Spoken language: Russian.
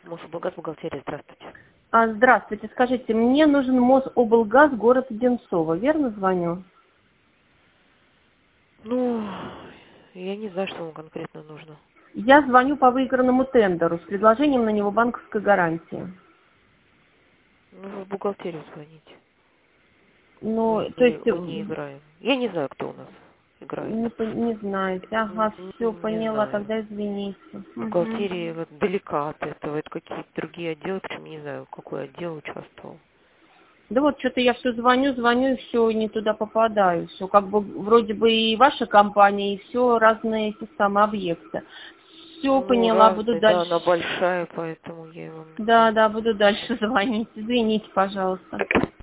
Мособлгаз, бухгалтерия, здравствуйте. Здравствуйте, скажите, мне нужен Мособлгаз, город Одинцово, верно звоню? Ну, я не знаю, что вам конкретно нужно. Я звоню по выигранному тендеру с предложением на него банковской гарантии. Ну, вы в бухгалтерию звоните. Ну, Мы то не, есть, мы не играем. Я не знаю, кто у нас играет. не знаете. Ага, все, Не поняла, знаю. тогда извините. Мгм. Бухгалтерия вот далека от этого. Это какие-то другие отделы, причем не знаю, какой отдел участвовал. Да вот что-то я все звоню, и все, не туда попадаю. Все как бы вроде бы и ваша компания, и все разные эти самые объекты. Все Ну, поняла, буду разные, да, дальше. она большая, поэтому я вам... Да, буду дальше звонить. Извините, пожалуйста.